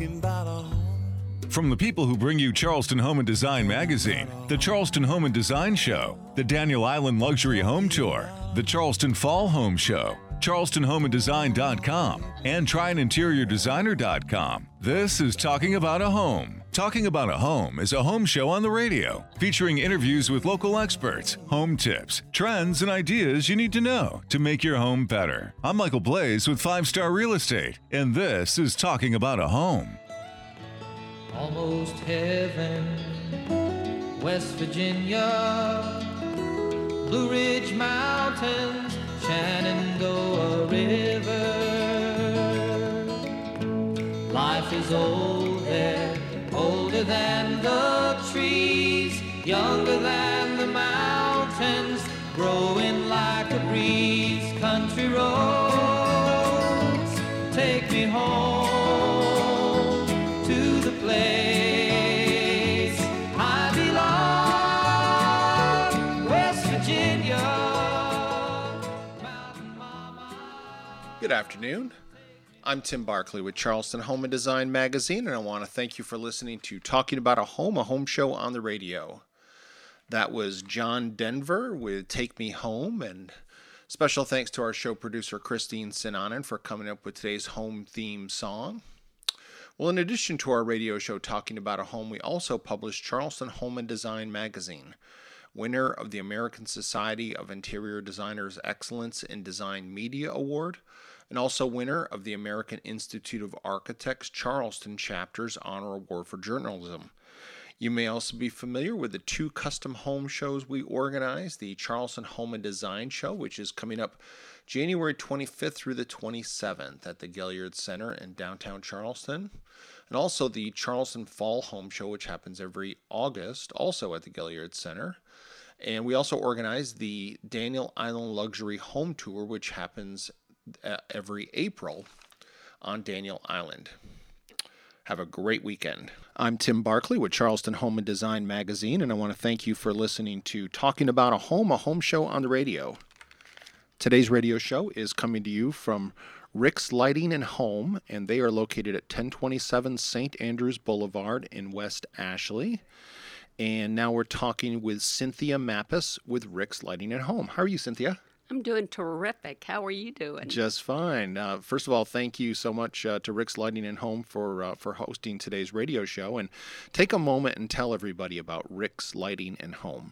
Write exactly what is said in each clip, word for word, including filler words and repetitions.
talking about a home. From the people who bring you Charleston Home and Design Magazine, the Charleston Home and Design Show, the Daniel Island Luxury Home Tour, the Charleston Fall Home Show, Charleston Home and Design dot com, and Try An Interior Designer dot com. This is Talking About a Home. Talking About a Home is a home show on the radio, featuring interviews with local experts, home tips, trends, and ideas you need to know to make your home better. I'm Michael Blaze with Five Star Real Estate, and this is Talking About a Home. Almost heaven, West Virginia, Blue Ridge Mountains, Shenandoah River. Life is old there, older than the trees, younger than the mountains, growing like a breeze. Country roads, take me home to the place I belong, West Virginia. Mountain Mama. Good afternoon. I'm Tim Barkley with Charleston Home and Design Magazine, and I want to thank you for listening to Talking About a Home, a home show on the radio. That was John Denver with Take Me Home, and special thanks to our show producer Christine Sinanen for coming up with today's home theme song. Well, in addition to our radio show Talking About a Home, we also publish Charleston Home and Design Magazine, winner of the American Society of Interior Designers Excellence in Design Media Award, and also winner of the American Institute of Architects Charleston Chapter's Honor Award for Journalism. You may also be familiar with the two custom home shows we organize, the Charleston Home and Design Show, which is coming up January twenty-fifth through the twenty-seventh at the Gaillard Center in downtown Charleston, and also the Charleston Fall Home Show, which happens every August, also at the Gaillard Center. And we also organize the Daniel Island Luxury Home Tour, which happens uh, every April on Daniel Island. Have a great weekend. I'm Tim Barkley with Charleston Home and Design Magazine, and I want to thank you for listening to Talking About a Home, a home show on the radio. Today's radio show is coming to you from Rick's Lighting and Home, and they are located at ten twenty-seven Saint Andrews Boulevard in West Ashley. And now we're talking with Cynthia Mappus with Rick's Lighting and Home. How are you, Cynthia? I'm doing terrific. How are you doing? Just fine. Uh, first of all, thank you so much uh, to Rick's Lighting and Home for uh, for hosting today's radio show. And take a moment and tell everybody about Rick's Lighting and Home.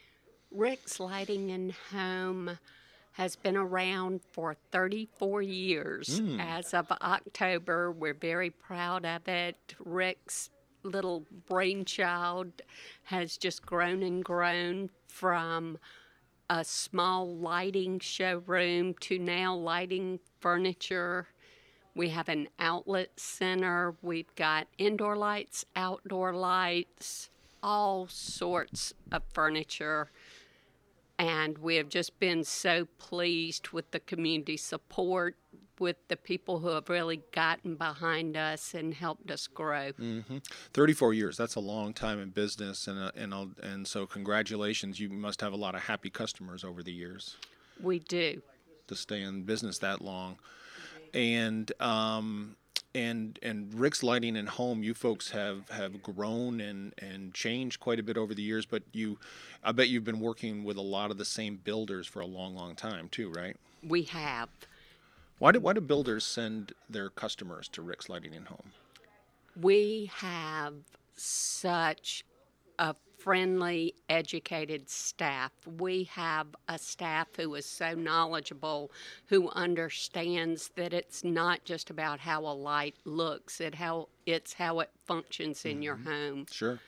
Rick's Lighting and Home has been around for thirty-four years. Mm. As of October, we're very proud of it. Rick's little brainchild has just grown and grown from a small lighting showroom to now lighting furniture. We have an outlet center. We've got indoor lights, outdoor lights, all sorts of furniture. And we have just been so pleased with the community support, with the people who have really gotten behind us and helped us grow. Mm-hmm. thirty-four years, that's a long time in business, and, uh, and, uh, and so congratulations. You must have a lot of happy customers over the years. We do. To stay in business that long. And um, and and Rick's Lighting and Home, you folks have, have grown and, and changed quite a bit over the years, but you, I bet you've been working with a lot of the same builders for a long, long time too, right? We have. Why do, why do builders send their customers to Rick's Lighting and Home? We have such a friendly, educated staff. We have a staff who is so knowledgeable, who understands that it's not just about how a light looks, it how it's how it functions in mm-hmm. your home. Sure.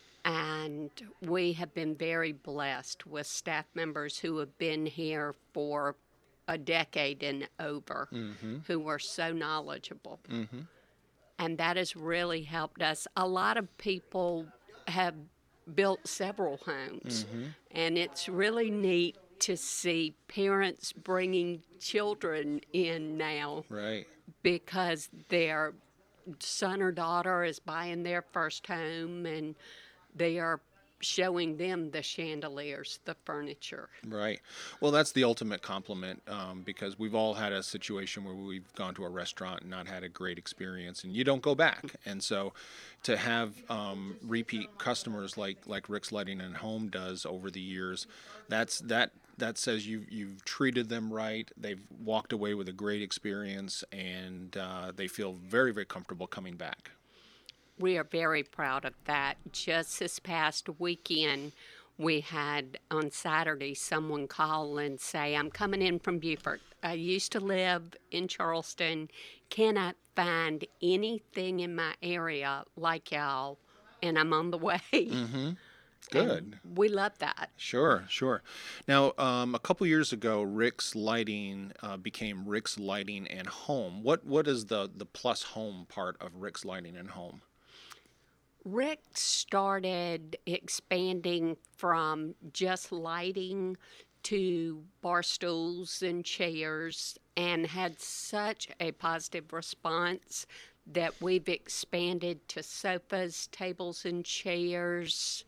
And we have been very blessed with staff members who have been here for a decade and over, mm-hmm. who were so knowledgeable. Mm-hmm. And that has really helped us. A lot of people have built several homes, mm-hmm. and it's really neat to see parents bringing children in now. Right. Because their son or daughter is buying their first home, and they are showing them the chandeliers, the furniture. Right. Well, that's the ultimate compliment, um, because we've all had a situation where we've gone to a restaurant and not had a great experience, and you don't go back. And so, to have um, repeat customers like like Rick's Lighting and Home does over the years, that's that that says you you've treated them right. They've walked away with a great experience, and uh, they feel very very comfortable coming back. We are very proud of that. Just this past weekend, we had on Saturday someone call and say, I'm coming in from Beaufort. I used to live in Charleston, cannot find anything in my area like y'all, and I'm on the way. Mm-hmm. Good. And we love that. Sure, sure. Now, um, a couple years ago, Rick's Lighting uh, became Rick's Lighting and Home. What what is the the plus home part of Rick's Lighting and Home? Rick started expanding from just lighting to bar stools and chairs and had such a positive response that we've expanded to sofas, tables and chairs,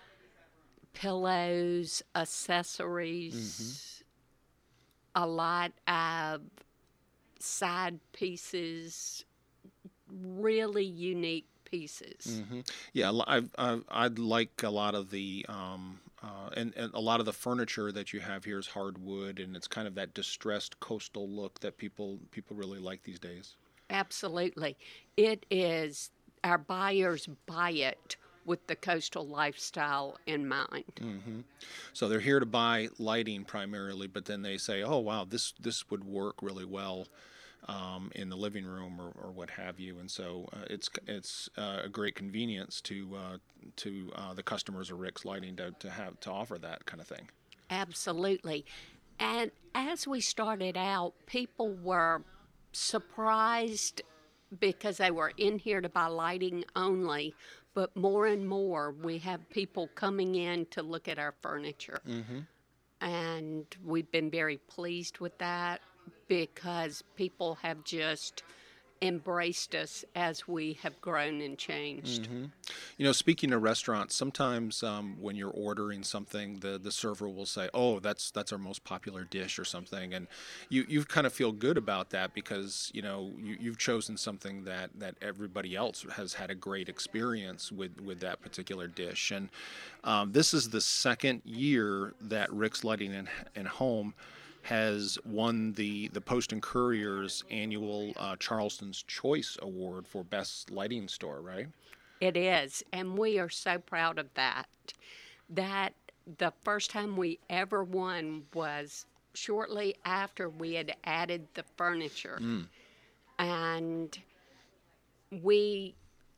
pillows, accessories, mm-hmm. a lot of side pieces, really unique pieces. Mm-hmm. Yeah, I I I'd like a lot of the um uh, and, and a lot of the furniture that you have here is hardwood, and it's kind of that distressed coastal look that people people really like these days. Absolutely, it is. Our buyers buy it with the coastal lifestyle in mind. Mm-hmm. So they're here to buy lighting primarily, but then they say, "Oh wow, this this would work really well." Um, in the living room or, or what have you, and so uh, it's it's uh, a great convenience to uh, to uh, the customers of Rick's Lighting to, to have to offer that kind of thing. Absolutely, and as we started out, people were surprised because they were in here to buy lighting only, but more and more we have people coming in to look at our furniture, mm-hmm. and we've been very pleased with that, because people have just embraced us as we have grown and changed. Mm-hmm. You know, speaking of restaurants, sometimes um, when you're ordering something, the, the server will say, "Oh, that's that's our most popular dish" or something, and you you kind of feel good about that because you know you, you've chosen something that, that everybody else has had a great experience with, with that particular dish. And um, this is the second year that Rick's Lighting and, and Home has won the, the Post and Courier's annual uh, Charleston's Choice Award for Best Lighting Store, right? It is, and we are so proud of that. That the first time we ever won was shortly after we had added the furniture. Mm. And we,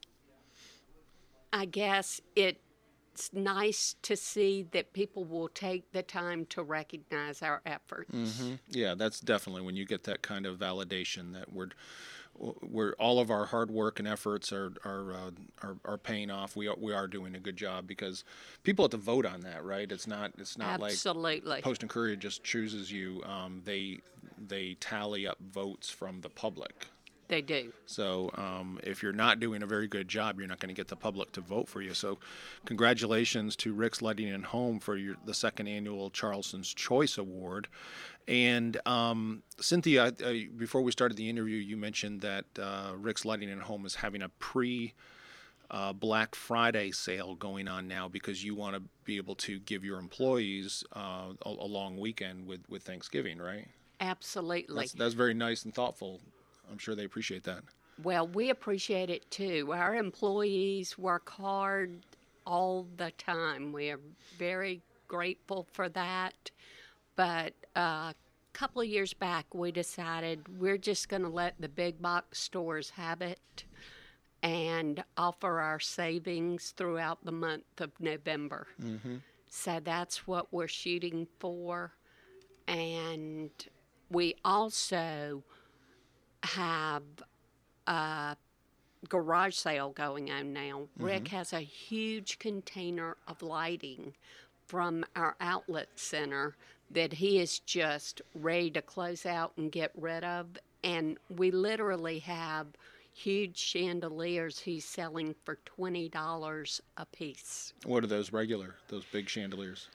I guess it It's nice to see that people will take the time to recognize our efforts. Mm-hmm. Yeah, that's definitely when you get that kind of validation that we're, we're all of our hard work and efforts are are uh, are, are paying off. We are, we are doing a good job because people have to vote on that, right? It's not it's not Absolutely. like Post and Courier just chooses you. Um, they they tally up votes from the public. They do. So um, if you're not doing a very good job, you're not going to get the public to vote for you. So congratulations to Rick's Lighting and Home for your, the second annual Charleston's Choice Award. And um, Cynthia, uh, before we started the interview, you mentioned that uh, Rick's Lighting and Home is having a pre uh, Black Friday sale going on now because you want to be able to give your employees uh, a, a long weekend with, with Thanksgiving, right? Absolutely. That's, that's very nice and thoughtful. I'm sure they appreciate that. Well, we appreciate it too. Our employees work hard all the time. We are very grateful for that. But uh, a couple of years back, we decided we're just going to let the big box stores have it and offer our savings throughout the month of November. Mm-hmm. So that's what we're shooting for. And we also have a garage sale going on now. Mm-hmm. Rick has a huge container of lighting from our outlet center that he is just ready to close out and get rid of. And we literally have huge chandeliers he's selling for twenty dollars a piece. What are those regular, those big chandeliers?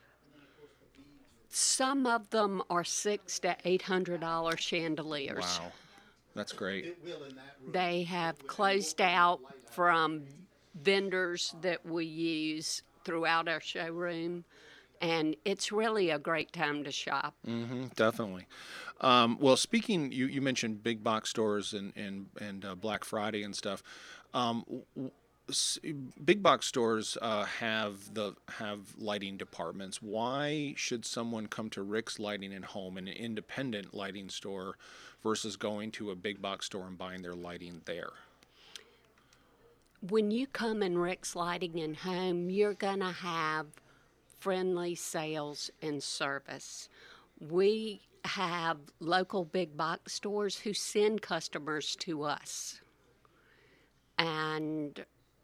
Some of them are six to eight hundred dollar chandeliers. Wow, that's great. They have closed out from vendors that we use throughout our showroom, and it's really a great time to shop. Mm-hmm, definitely. Um, well, speaking, you, you mentioned big box stores and and and uh, Black Friday and stuff. Um, w- s- big box stores uh, have the have lighting departments. Why should someone come to Rick's Lighting and Home, an independent lighting store, versus going to a big box store and buying their lighting there? When you come in Rick's Lighting and Home, you're going to have friendly sales and service. We have local big box stores who send customers to us. And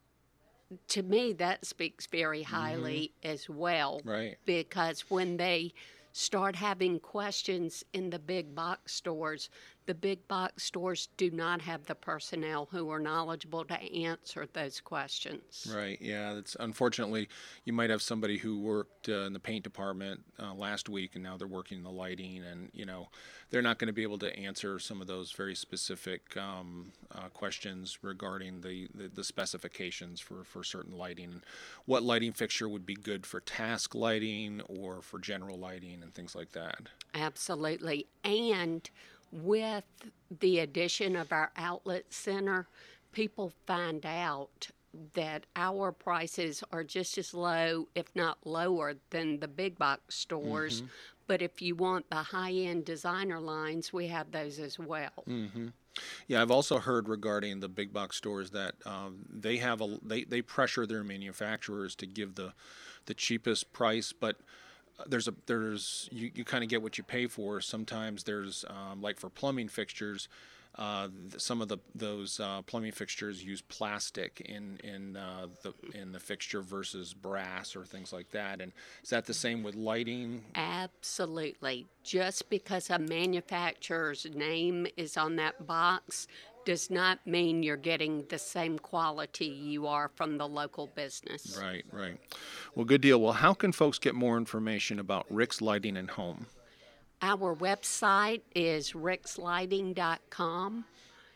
to me, that speaks very highly mm-hmm. as well. Right. Because when they start having questions in the big box stores, the big box stores do not have the personnel who are knowledgeable to answer those questions. Right. Yeah. That's unfortunately, you might have somebody who worked uh, in the paint department uh, last week, and now they're working in the lighting, and you know, they're not going to be able to answer some of those very specific um, uh, questions regarding the, the, the specifications for, for certain lighting, what lighting fixture would be good for task lighting or for general lighting and things like that. Absolutely. And with the addition of our outlet center, people find out that our prices are just as low, if not lower, than the big box stores. Mm-hmm. But if you want the high-end designer lines, we have those as well. Mm-hmm. Yeah, I've also heard regarding the big box stores that um, they have a they, they pressure their manufacturers to give the the cheapest price, but there's a there's you, you kind of get what you pay for. Sometimes there's um, like for plumbing fixtures, uh, some of the those uh, plumbing fixtures use plastic in in uh, the in the fixture versus brass or things like that. And is that the same with lighting? Absolutely. Just because a manufacturer's name is on that box does not mean you're getting the same quality you are from the local business. Right, right. Well, good deal. Well, how can folks get more information about Rick's Lighting and Home? Our website is ricks lighting dot com.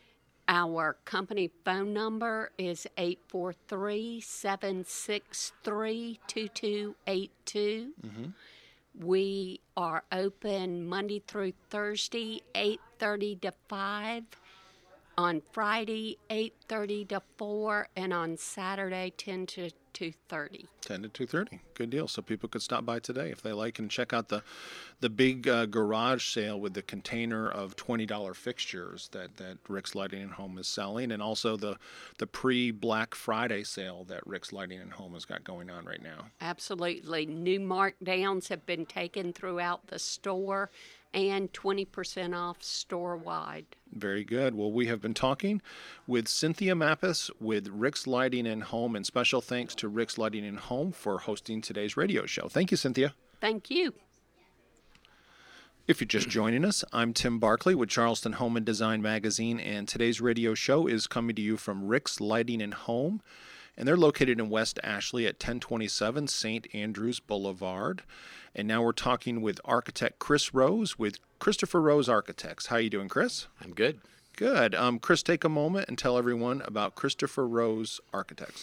Our company phone number is eight four three, seven six three, two two eight two. Mm-hmm. We are open Monday through Thursday, eight thirty to five. On Friday, eight thirty to four, and on Saturday, ten to two thirty. ten to two thirty. Good deal. So people could stop by today if they like and check out the the big uh, garage sale with the container of twenty dollar fixtures that, that Rick's Lighting and Home is selling, and also the, the pre-Black Friday sale that Rick's Lighting and Home has got going on right now. Absolutely. New markdowns have been taken throughout the store, and twenty percent off store-wide. Very good. Well, we have been talking with Cynthia Mappes with Rick's Lighting and Home, and special thanks to Rick's Lighting and Home for hosting today's radio show. Thank you, Cynthia. Thank you. If you're just joining us, I'm Tim Barkley with Charleston Home and Design Magazine, and today's radio show is coming to you from Rick's Lighting and Home, and they're located in West Ashley at ten twenty-seven Saint Andrews Boulevard. And now we're talking with architect Chris Rose with Christopher Rose Architects. How are you doing, Chris? I'm good. Good. Um, Chris, take a moment and tell everyone about Christopher Rose Architects.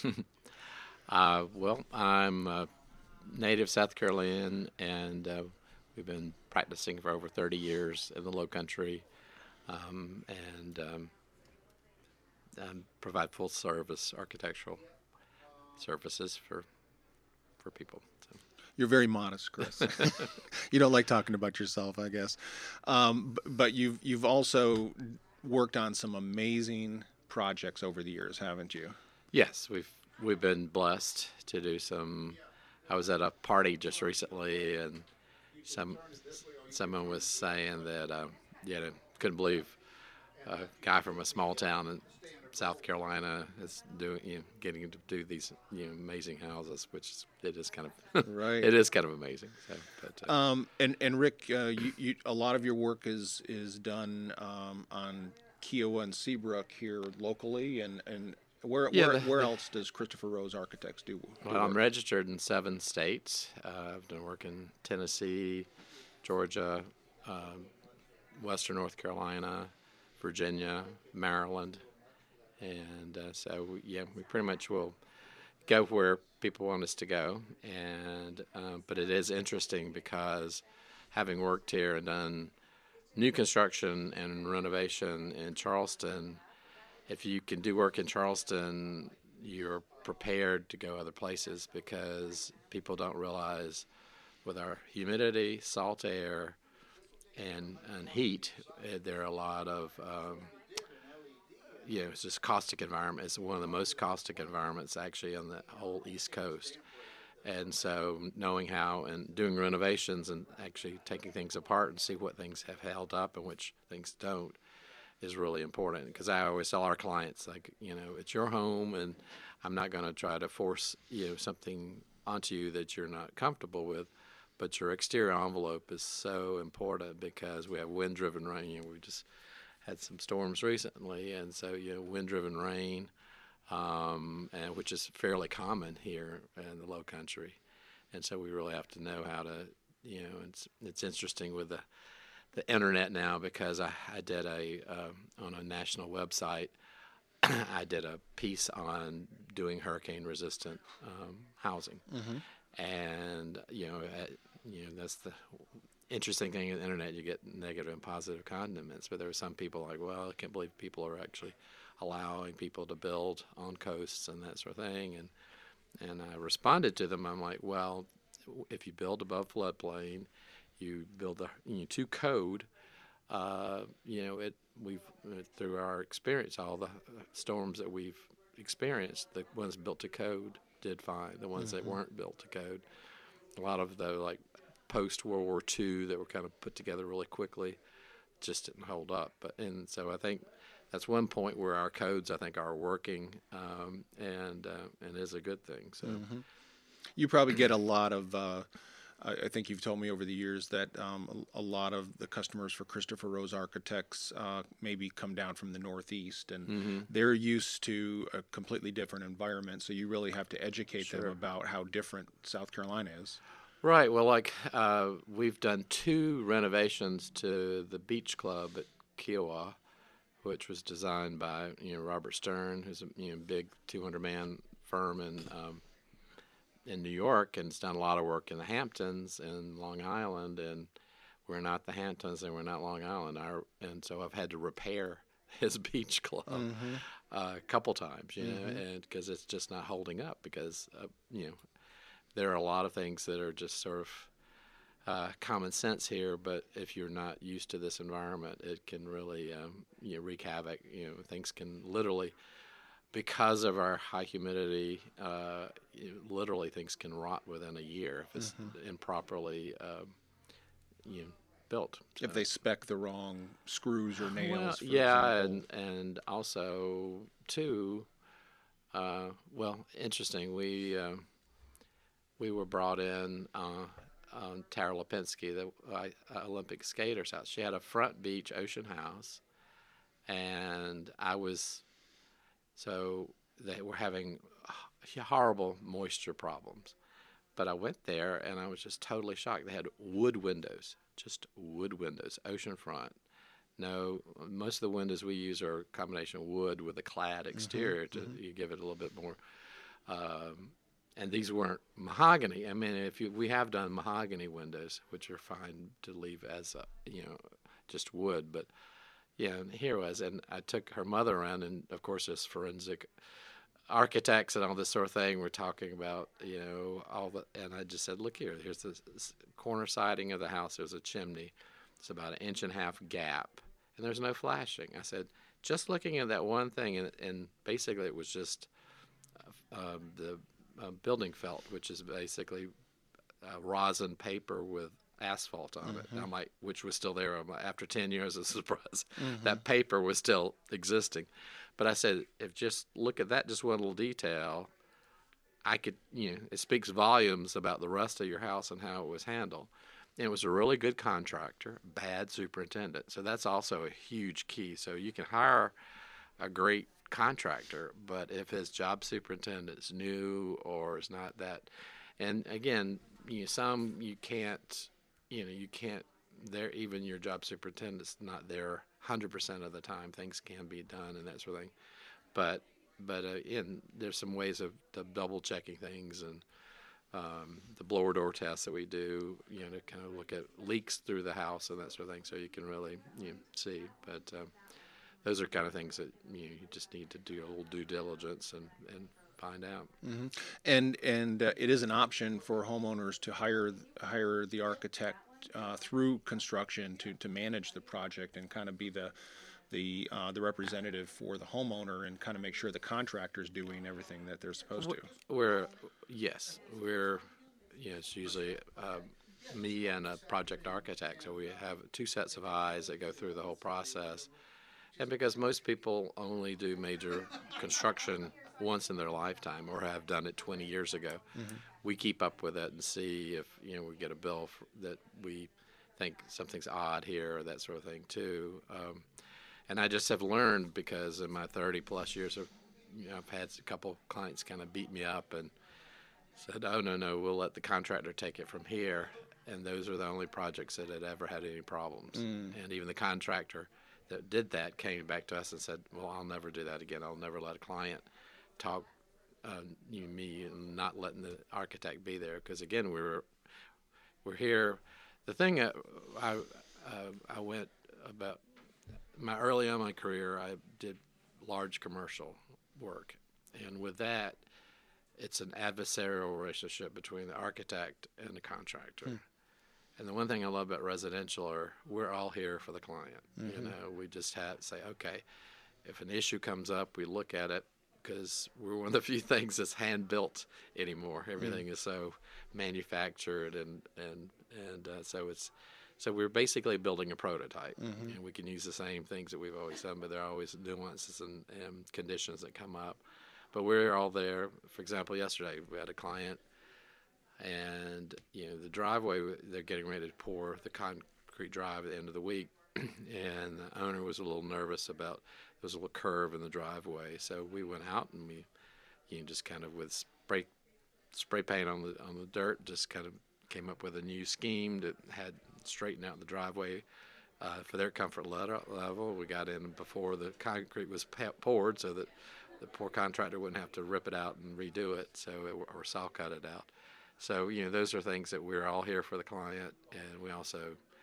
uh, well, I'm a native South Carolinian, and uh, we've been practicing for over thirty years in the Low Country, um, and um, um, provide full service architectural services for for people. So. You're very modest, Chris. You don't like talking about yourself, I guess. Um, but you've you've also worked on some amazing projects over the years, haven't you? Yes, we've we've been blessed to do some. I was at a party just recently, and some someone was saying that uh, you know, couldn't believe a guy from a small town in South Carolina is doing, you know, getting to do these, you know, amazing houses, which is, it is kind of right. It is kind of amazing. So, but, uh, um, and and Rick, uh, you, you, a lot of your work is is done um, on Kiowa and Seabrook here locally, and, and where Yeah, where, the- where the- else does Christopher Rose Architects do? do Well, I'm work? registered in seven states. Uh, I've done work in Tennessee, Georgia, um, Western North Carolina, Virginia, Maryland, and uh, so we, yeah, we pretty much will go where people want us to go. And um, but it is interesting because having worked here and done new construction and renovation in Charleston, if you can do work in Charleston, you're prepared to go other places because people don't realize with our humidity, salt air, and and heat, eh, there are a lot of um, you know, it's just caustic environment. It's one of the most caustic environments actually on the whole East Coast. And so knowing how and doing renovations and actually taking things apart and see what things have held up and which things don't is really important. Because I always tell our clients, like, you know, it's your home and I'm not going to try to force, you know, something onto you that you're not comfortable with. But your exterior envelope is so important because we have wind-driven rain. You know, we just had some storms recently, and so, you know, wind-driven rain, um, and which is fairly common here in the Low Country, and so we really have to know how to, you know, it's it's interesting with the the internet now because I, I did a um, on a national website, I did a piece on doing hurricane-resistant um, housing, and you know, uh, you know that's the interesting thing in the internet. You get negative and positive condiments, but there are some people like, well, I can't believe people are actually allowing people to build on coasts and that sort of thing. And and I responded to them. I'm like, well, if you build above floodplain, you build the you know, to code. Uh, you know, it we've uh, through our experience, all the storms that we've experienced, the ones built to code did fine. The ones that weren't built to code, a lot of the like post World War Two that were kind of put together really quickly just didn't hold up. But and so I think that's one point where our codes I think are working, um, and uh, and is a good thing. So You probably get a lot of. Uh, I I think you've told me over the years that um, a, a lot of the customers for Christopher Rose Architects uh, maybe come down from the Northeast, and they're used to a completely different environment. So you really have to educate them Sure. about how different South Carolina is. right. Well, like uh, we've done two renovations to the Beach Club at Kiowa, which was designed by you know Robert Stern, who's a you know big two hundred man firm in um, in New York, and has done a lot of work in the Hamptons and Long Island, and we're not the Hamptons and we're not Long Island. Our, and so I've had to repair his beach club uh, a couple times, you know, and because it's just not holding up because uh, you know there are a lot of things that are just sort of uh, common sense here, but if you're not used to this environment, it can really um, you know wreak havoc. You know, things can literally. Because of our high humidity, uh, you know, literally things can rot within a year if it's improperly um, you know, built. If they spec the wrong screws or nails. Well, for yeah, example. and and also too, uh, well, interesting. We uh, we were brought in uh, on Tara Lipinski, the uh, Olympic skater's house. She had a front beach ocean house, and I was. So they were having horrible moisture problems. But I went there and I was just totally shocked. They had wood windows, just wood windows, oceanfront. No, most of the windows we use are a combination of wood with a clad exterior to you give it a little bit more. Um, and these weren't mahogany. I mean, if you, we have done mahogany windows, which are fine to leave as a, you know, just wood, but yeah, and here was, and I took her mother around, and of course, as forensic architects and all this sort of thing, we're talking about, you know, all the, and I just said, look here, here's the s- corner siding of the house. There's a chimney. It's about an inch and a half gap, and there's no flashing. I said, just looking at that one thing, and, and basically it was just uh, um, the uh, building felt, which is basically uh, rosin paper with asphalt on it. And I'm like, which was still there. I'm like, after ten years, it's a surprise. That paper was still existing. But I said, if just look at that, just one little detail, I could, you know, it speaks volumes about the rest of your house and how it was handled. it was a really good contractor, bad superintendent. So that's also a huge key. So you can hire a great contractor, but if his job superintendent's new or is not that, and again, you know, some you can't, you know, you can't. There, even your job superintendent's not there one hundred percent of the time. Things can be done and that sort of thing, but but uh, in there's some ways of, of double checking things, and um, the blower door test that we do, you know, to kind of look at leaks through the house and that sort of thing, so you can really, you know, see. But um, those are kind of things that, you know, you just need to do a little due diligence and, and find out. Mm-hmm. And and uh, it is an option for homeowners to hire hire the architect uh, through construction to, to manage the project and kind of be the the uh, the representative for the homeowner and kind of make sure the contractor's doing everything that they're supposed to. We're yes, we're you know, it's usually uh, me and a project architect, so we have two sets of eyes that go through the whole process. And because most people only do major construction once in their lifetime or have done it twenty years ago, mm-hmm. we keep up with it and see if, you know, we get a bill for, that we think something's odd here or that sort of thing too. Um, and I just have learned, because in my thirty plus years of, you know, I've had a couple clients kind of beat me up and said, oh, no, no, we'll let the contractor take it from here. And those are the only projects that had ever had any problems. Mm. And even the contractor that did that came back to us and said, well, I'll never do that again. I'll never let a client talk uh, you know, me and not letting the architect be there. Because, again, we're we're here. The thing, uh, I, uh, I went about, my early on in my career, I did large commercial work. And with that, it's an adversarial relationship between the architect and the contractor. Hmm. And the one thing I love about residential are we're all here for the client. Mm-hmm. You know, we just have say, okay, if an issue comes up, we look at it, because we're one of the few things that's hand built anymore. Everything mm-hmm. is so manufactured, and and and uh, so it's so we're basically building a prototype, mm-hmm. and we can use the same things that we've always done, but there are always nuances and, and conditions that come up. But we're all there. For example, yesterday we had a client. And, you know, the driveway, they're getting ready to pour the concrete drive at the end of the week. And the owner was a little nervous about, there was a little curve in the driveway. So we went out and we, you know, just kind of with spray spray paint on the on the dirt, just kind of came up with a new scheme that had straightened out the driveway uh, for their comfort level. We got in before the concrete was poured so that the poor contractor wouldn't have to rip it out and redo it, so it, or saw cut it out. So, you know, those are things that we're all here for the client, and we also,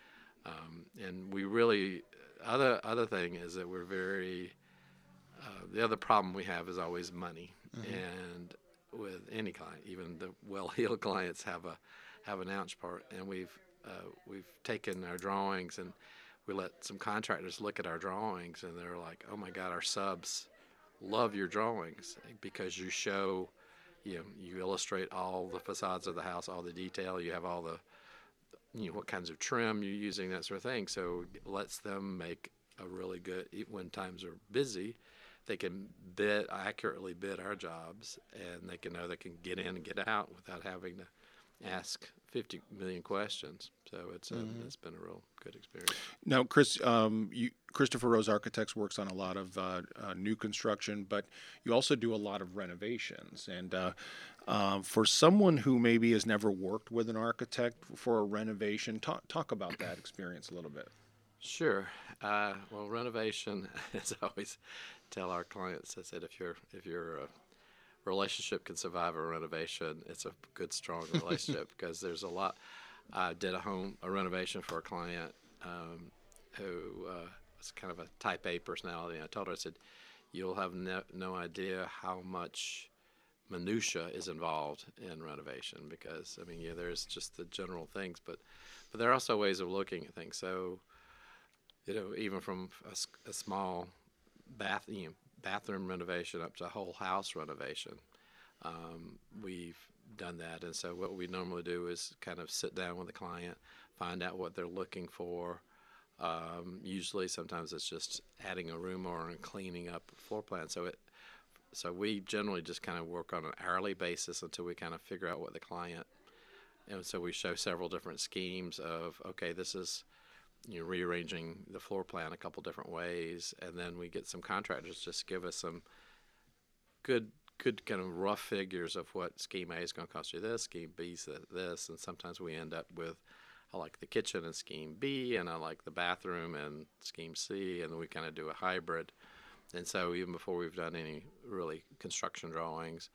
um, and we really, other other thing is that we're very, uh, the other problem we have is always money. Mm-hmm. And with any client, even the well-heeled clients have a have an ounce part, and we've uh, we've taken our drawings and we let some contractors look at our drawings, and they're like, oh my God, our subs love your drawings because you show. You know, you illustrate all the facades of the house, all the detail. You have all the, you know, what kinds of trim you're using, that sort of thing. So it lets them make a really good, when times are busy, they can bid, accurately bid our jobs, and they can know they can get in and get out without having to ask fifty million questions. So it's a, mm-hmm. it's been a real good experience. Now, Chris, um, you, Christopher Rose Architects works on a lot of uh, uh, new construction, but you also do a lot of renovations. And uh, uh, for someone who maybe has never worked with an architect for a renovation, talk talk about that experience a little bit. Sure. Uh, well, renovation, as I always tell our clients, I said if you're if you're uh, relationship can survive a renovation, it's a good, strong relationship because there's a lot. I did a home, a renovation for a client um, who uh, was kind of a type A personality. And I told her, I said, you'll have no, no idea how much minutia is involved in renovation because, I mean, yeah, there's just the general things, but, but there are also ways of looking at things. So, you know, even from a, a small bath, you know, bathroom renovation up to whole house renovation. Um, we've done that. And so what we normally do is kind of sit down with the client, find out what they're looking for. Um, usually sometimes it's just adding a room or cleaning up a floor plan. So it, so we generally just kind of work on an hourly basis until we kind of figure out what the client and so we show several different schemes of, okay, this is, you know, rearranging the floor plan a couple different ways, and then we get some contractors just give us some good good kind of rough figures of what scheme A is going to cost you this, scheme B is this, and sometimes we end up with, I like the kitchen in scheme B, and I like the bathroom in scheme C, and then we kind of do a hybrid. And so even before we've done any really construction drawings,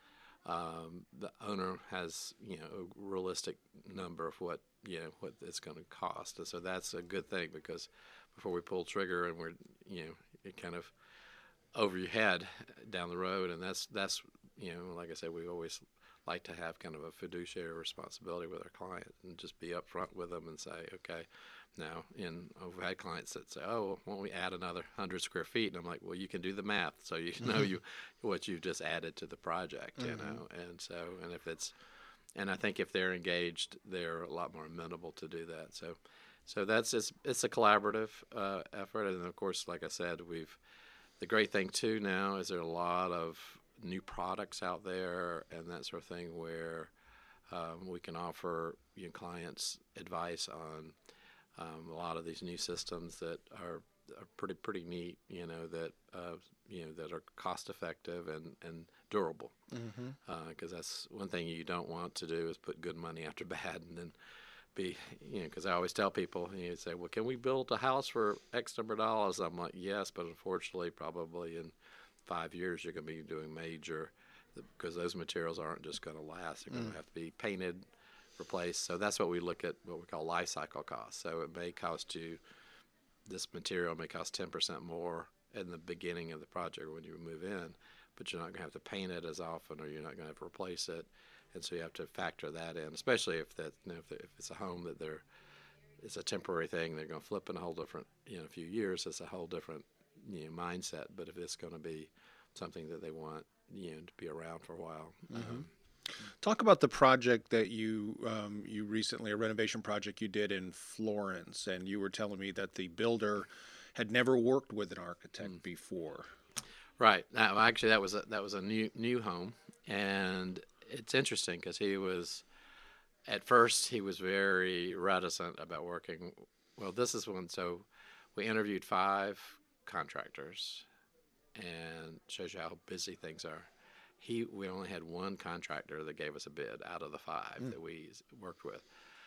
um, the owner has, you know, a realistic number of what, you know, what it's going to cost. And so that's a good thing, because before we pull trigger and we're, you know, it kind of over your head down the road. And that's, that's, you know, like I said, we always like to have kind of a fiduciary responsibility with our client and just be upfront with them and say, okay, now, and I've had clients that say, oh, why don't we add another one hundred square feet? And I'm like, well, you can do the math, so you know mm-hmm. you what you've just added to the project, mm-hmm. you know. And so, and if it's, and I think if they're engaged, they're a lot more amenable to do that. So, so that's it's, it's a collaborative uh, effort. And of course, like I said, we've, the great thing too now is there are a lot of new products out there and that sort of thing where um, we can offer you know, clients advice on um, a lot of these new systems that are, are pretty pretty neat. You know that uh, you know that are cost effective and, and durable. Because mm-hmm. uh, that's one thing you don't want to do is put good money after bad and then be you know because I always tell people you know, say, well, can we build a house for X number of dollars? I'm like, yes, but unfortunately, probably in five years you're going to be doing major, because those materials aren't just going to last. They're going to mm. have to be painted, replaced. So that's what we look at, what we call life cycle costs. So it may cost you, this material may cost ten percent more in the beginning of the project when you move in, but you're not going to have to paint it as often, or you're not going to have to replace it. And so you have to factor that in, especially if that you know, if, if it's a home that they're it's a temporary thing, they're going to flip in a whole different, you know, a few years, it's a whole different, you know, mindset. But if it's going to be something that they want, you know, to be around for a while. Mm-hmm. Um, Talk about the project that you um, you recently, a renovation project you did in Florence, and you were telling me that the builder had never worked with an architect mm. before. Right. Now, actually, that was a, that was a new new home, and it's interesting because he was, at first, he was very reticent about working. Well, this is one. So, we interviewed five contractors, and shows you how busy things are. He, we only had one contractor that gave us a bid out of the five mm. that we worked with,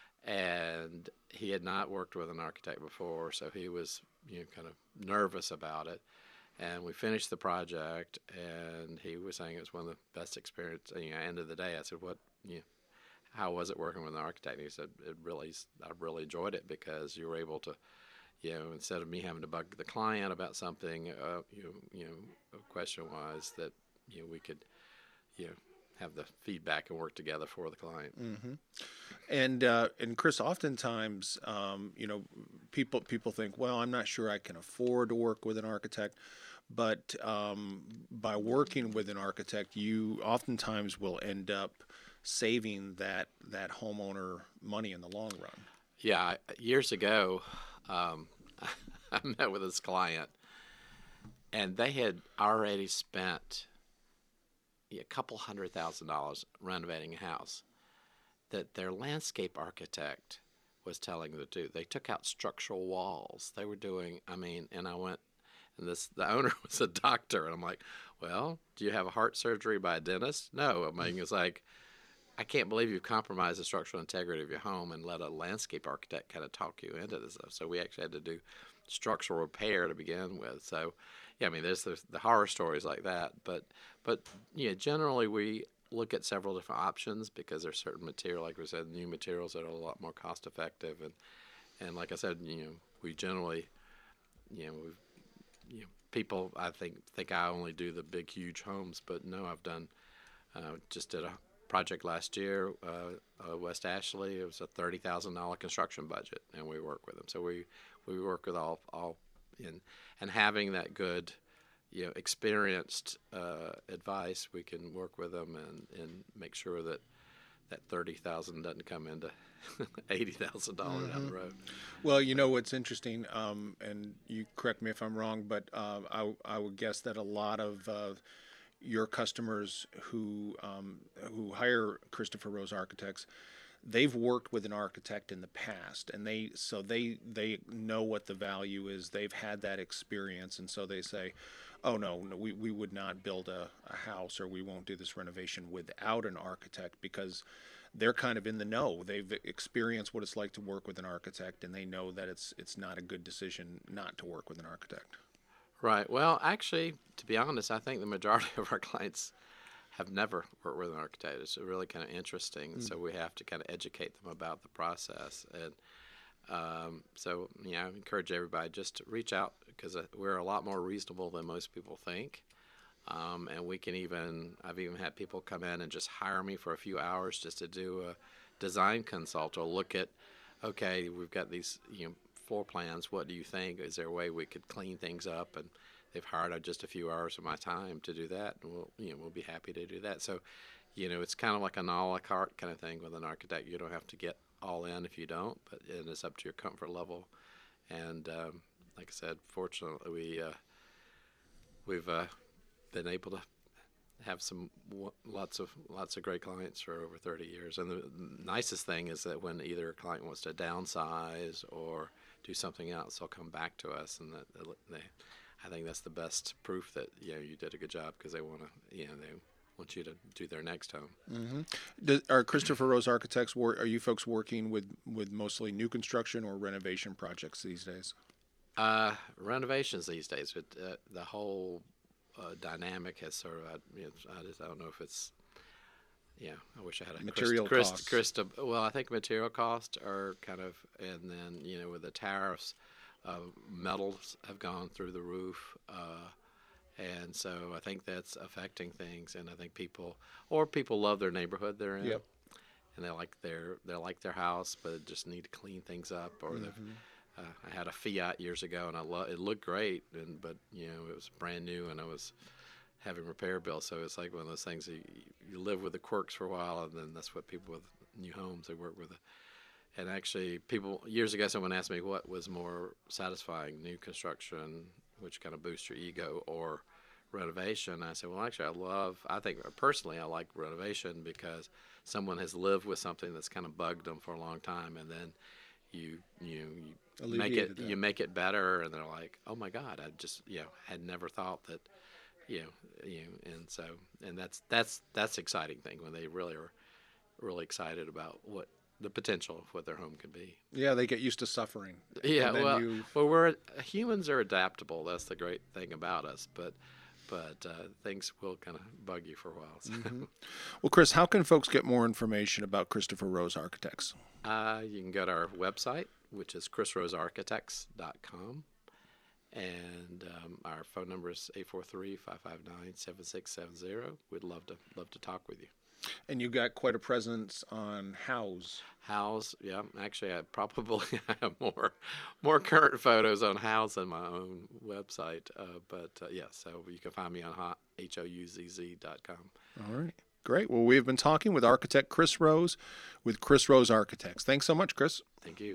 and he had not worked with an architect before, so he was, you know, kind of nervous about it. And we finished the project, and he was saying it was one of the best experiences. You know, end of the day, I said, "What, you know, how was it working with an architect?" And he said, "It really, I really enjoyed it because you were able to." You know, instead of me having to bug the client about something, uh, you, you know, a question was that, you know, we could, you know, have the feedback and work together for the client. Mm-hmm. And uh, and Chris, oftentimes, um, you know, people people think, well, I'm not sure I can afford to work with an architect, but um, by working with an architect, you oftentimes will end up saving that that homeowner money in the long run. Yeah, years ago. Um, I met with this client, and they had already spent a couple hundred thousand dollars renovating a house that their landscape architect was telling them to do. They took out structural walls. They were doing, I mean, and I went, and this the owner was a doctor, and I'm like, well, do you have a heart surgery by a dentist? No. I mean, it's like, I can't believe you've compromised the structural integrity of your home and let a landscape architect kind of talk you into this stuff. So we actually had to do structural repair to begin with. So, yeah, I mean, there's the, the horror stories like that. But, but yeah, generally we look at several different options because there's certain material, like we said, new materials that are a lot more cost effective. And, and like I said, you know, we generally, you know, we've, you know, people, I think, think I only do the big, huge homes. But no, I've done, uh, just did a project last year, uh, uh, West Ashley. It was a thirty thousand dollar construction budget, and we work with them. So we, we work with all all in and having that good, you know, experienced uh, advice, we can work with them and, and make sure that that thirty thousand doesn't come into eighty thousand dollars mm-hmm. down the road. Well, you know what's interesting, um, and you correct me if I'm wrong, but uh, I I would guess that a lot of uh, your customers who um, who hire Christopher Rose Architects, they've worked with an architect in the past, and they so they they know what the value is. They've had that experience, and so they say, oh no, no we, we would not build a, a house, or we won't do this renovation without an architect, because they're kind of in the know. They've experienced what it's like to work with an architect, and they know that it's it's not a good decision not to work with an architect. Right. Well, actually, to be honest, I think the majority of our clients have never worked with an architect. It's really kind of interesting. Mm. So we have to kind of educate them about the process. And um, so, you know, I encourage everybody just to reach out, because we're a lot more reasonable than most people think. Um, and we can even, I've even had people come in and just hire me for a few hours just to do a design consult, or look at, okay, we've got these, you know, floor plans. What do you think? Is there a way we could clean things up? And they've hired just a few hours of my time to do that, and we'll, you know, we'll be happy to do that. So, you know, it's kind of like an a la carte kind of thing with an architect. You don't have to get all in if you don't, but and it's up to your comfort level. And um, like I said, fortunately, we uh, we've uh, been able to have some lots of lots of great clients for over thirty years. And the nicest thing is that when either a client wants to downsize or do something else, they'll come back to us, and that they. I think that's the best proof that, you know, you did a good job, because they want to, you know, they want you to do their next home. Mm-hmm. Do, are Christopher Rose Architects, are you folks working with, with mostly new construction or renovation projects these days? Uh, renovations these days, but uh, the whole uh, dynamic has sort of, you know, I just I don't know if it's, yeah, I wish I had a material Christ, costs. Christ, Christ, well, I think material costs are kind of, and then, you know, with the tariffs, Uh, metals have gone through the roof, uh, and so I think that's affecting things. And I think people, or people love their neighborhood they're in, yep. and they like their they like their house, but just need to clean things up. Or mm-hmm. uh, I had a Fiat years ago, and I lo- it looked great, and but you know it was brand new, and I was having repair bills. So it's like one of those things you, you live with the quirks for a while, and then that's what people with new homes, they work with it. And actually, people, years ago, someone asked me what was more satisfying, new construction, which kind of boosts your ego, or renovation. I said, well, actually, I love, I think personally, I like renovation, because someone has lived with something that's kind of bugged them for a long time, and then you, you, you make it, that. you make it better, and they're like, oh my God, I just, you know, had never thought that, you know, you know, and so, and that's that's that's the exciting thing, when they really are really excited about what. The potential of what their home can be. Yeah, they get used to suffering. Yeah, well, you... well, we're humans are adaptable. That's the great thing about us. But, but uh, things will kind of bug you for a while. So. Mm-hmm. Well, Chris, how can folks get more information about Christopher Rose Architects? Uh, you can go to our website, which is chris rose architects dot com, and um, our phone number is eight four three, five five nine, seven six seven zero. We'd love to love to talk with you. And you got quite a presence on Houzz. Houzz, yeah. Actually, I probably have more more current photos on Houzz than my own website. Uh, but, uh, yeah, so you can find me on H O U Z Z dot com. All right. Great. Well, we've been talking with architect Chris Rose with Chris Rose Architects. Thanks so much, Chris. Thank you.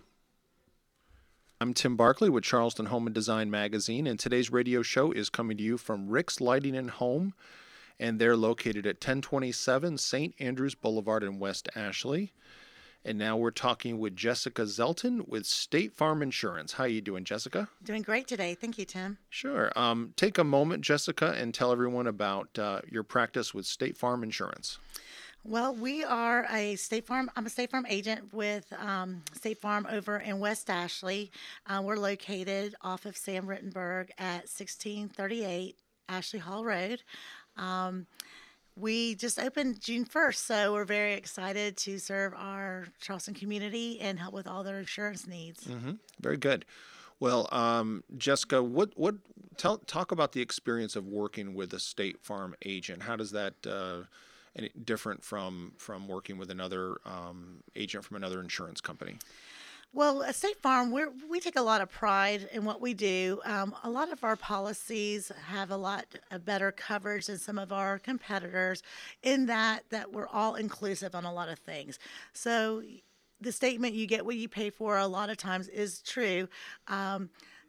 I'm Tim Barkley with Charleston Home and Design Magazine, and today's radio show is coming to you from Rick's Lighting and Home, and they're located at ten twenty-seven Saint Andrews Boulevard in West Ashley. And now we're talking with Jessica Zelton with State Farm Insurance. How are you doing, Jessica? Doing great today. Thank you, Tim. Sure. Um, take a moment, Jessica, and tell everyone about uh, your practice with State Farm Insurance. Well, we are a State Farm, I'm a State Farm agent with um, State Farm over in West Ashley. Uh, we're located off of Sam Rittenberg at sixteen thirty-eight Ashley Hall Road. Um, we just opened June first, so we're very excited to serve our Charleston community and help with all their insurance needs. Mm-hmm. Very good. Well, um, Jessica, what what tell talk about the experience of working with a State Farm agent? How does that uh, any different from from working with another um, agent from another insurance company? Well, at State Farm, we we take a lot of pride in what we do. Um, a lot of our policies have a lot of better coverage than some of our competitors in that, that we're all inclusive on a lot of things. So the statement, you get what you pay for, a lot of times is true. Um,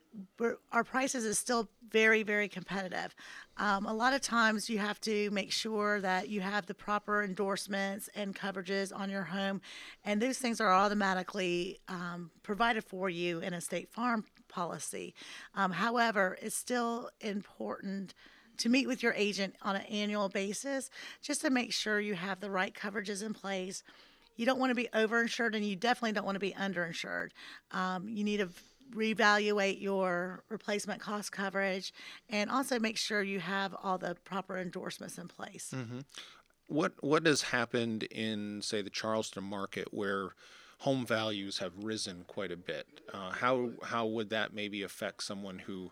we're, our prices is still very, very competitive. Um, a lot of times you have to make sure that you have the proper endorsements and coverages on your home, and those things are automatically um, provided for you in a State Farm policy. Um, however, it's still important to meet with your agent on an annual basis just to make sure you have the right coverages in place. You don't want to be overinsured, and you definitely don't want to be underinsured. Um, you need to reevaluate your replacement cost coverage and also make sure you have all the proper endorsements in place. Mm-hmm. What what has happened in, say, the Charleston market where home values have risen quite a bit? Uh, how how would that maybe affect someone who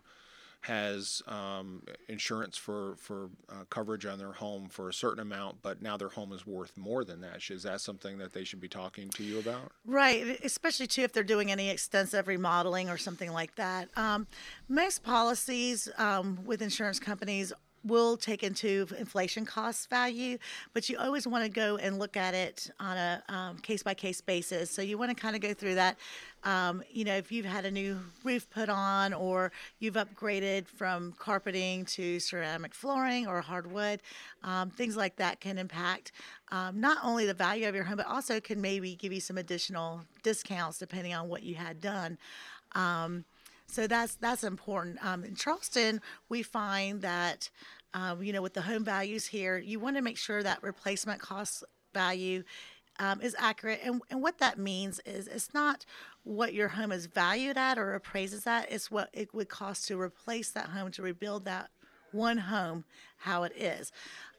has um, insurance for for uh, coverage on their home for a certain amount, but now their home is worth more than that? Is that something that they should be talking to you about? Right, especially too if they're doing any extensive remodeling or something like that. Um, most policies um, with insurance companies will take into inflation cost value, but you always want to go and look at it on a um, case-by-case basis. So you want to kind of go through that. Um, you know, if you've had a new roof put on or you've upgraded from carpeting to ceramic flooring or hardwood, um, things like that can impact um, not only the value of your home, but also can maybe give you some additional discounts depending on what you had done. Um, So that's that's important. Um, in Charleston, we find that, um, you know, with the home values here, you want to make sure that replacement cost value um, is accurate. And, and what that means is it's not what your home is valued at or appraises at, it's what it would cost to replace that home, to rebuild that one home how it is.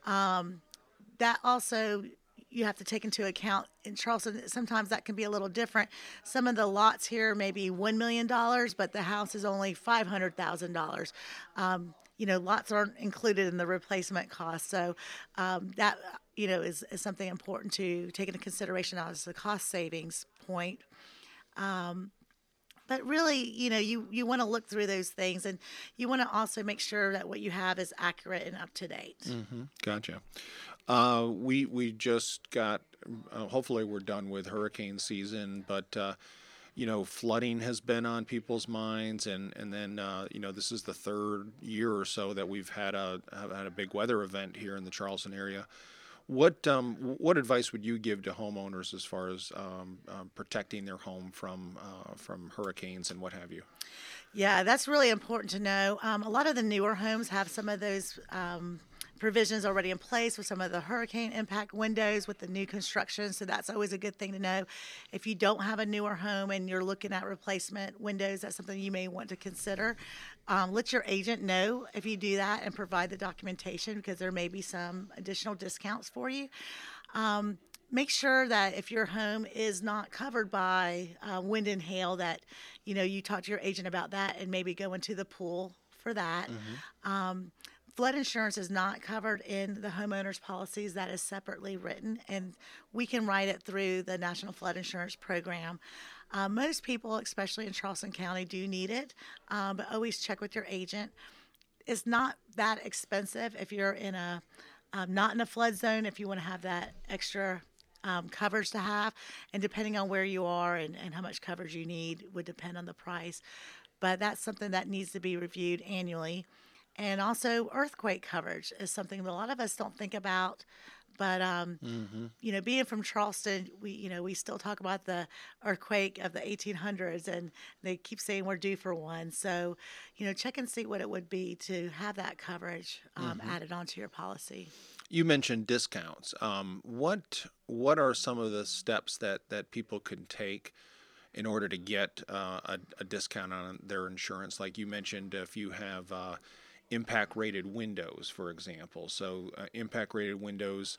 Um, that also you have to take into account in Charleston, sometimes that can be a little different. Some of the lots here may be one million dollars, but the house is only five hundred thousand dollars. Um, you know, lots aren't included in the replacement cost. So um, that, you know, is, is something important to take into consideration as the cost savings point. Um, But really, you know, you, you want to look through those things, and you want to also make sure that what you have is accurate and up to date. Mm-hmm. Gotcha. Uh, we we just got. Uh, hopefully, we're done with hurricane season, but uh, you know, flooding has been on people's minds, and and then uh, you know, this is the third year or so that we've had a have had a big weather event here in the Charleston area. What um, what advice would you give to homeowners as far as um, um, protecting their home from uh, from hurricanes and what have you? Yeah, that's really important to know. Um, a lot of the newer homes have some of those um, provisions already in place with some of the hurricane impact windows with the new construction. So that's always a good thing to know. If you don't have a newer home and you're looking at replacement windows, that's something you may want to consider. Um, let your agent know if you do that and provide the documentation, because there may be some additional discounts for you. Um, make sure that if your home is not covered by uh, wind and hail, that, you know, you talk to your agent about that and maybe go into the pool for that. Mm-hmm. Um, flood insurance is not covered in the homeowners policies. That is separately written, and we can write it through the National Flood Insurance Program. Uh, most people, especially in Charleston County, do need it, um, but always check with your agent. It's not that expensive if you're in a um, not in a flood zone, if you want to have that extra um, coverage to have, and depending on where you are and, and how much coverage you need would depend on the price. But that's something that needs to be reviewed annually. And also earthquake coverage is something that a lot of us don't think about. But, um, mm-hmm. you know, being from Charleston, we, you know, we still talk about the earthquake of the eighteen hundreds, and they keep saying we're due for one. So, you know, check and see what it would be to have that coverage um, mm-hmm. added onto your policy. You mentioned discounts. Um, what what are some of the steps that, that people could take in order to get uh, a, a discount on their insurance? Like you mentioned, if you have uh, impact rated windows, for example. So uh, impact rated windows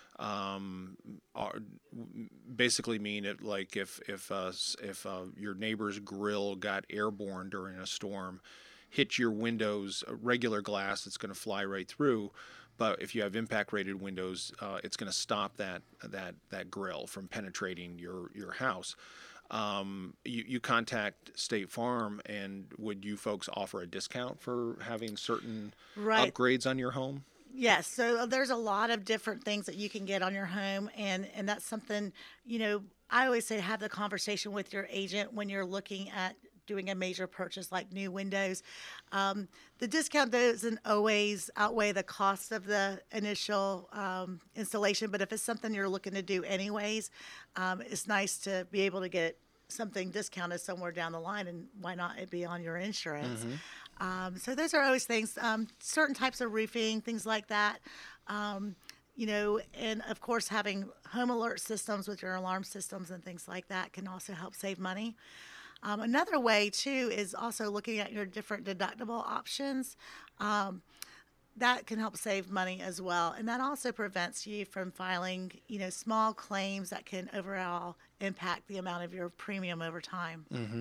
um, are basically mean it like if if uh, if uh, your neighbor's grill got airborne during a storm, hit your windows, regular glass, it's going to fly right through. But if you have impact rated windows, uh, it's going to stop that that that grill from penetrating your your house. Um, you, you contact State Farm, and would you folks offer a discount for having certain right. upgrades on your home? Yes. So there's a lot of different things that you can get on your home, and, and that's something, you know, I always say have the conversation with your agent when you're looking at doing a major purchase like new windows. Um, the discount doesn't always outweigh the cost of the initial um, installation, but if it's something you're looking to do anyways, um, it's nice to be able to get something discounted somewhere down the line, and why not it be on your insurance? Mm-hmm. Um, so those are always things, um, certain types of roofing, things like that. Um, you know, and of course having home alert systems with your alarm systems and things like that can also help save money. Um, another way, too, is also looking at your different deductible options. Um, that can help save money as well. And that also prevents you from filing, you know, small claims that can overall impact the amount of your premium over time. Mm-hmm.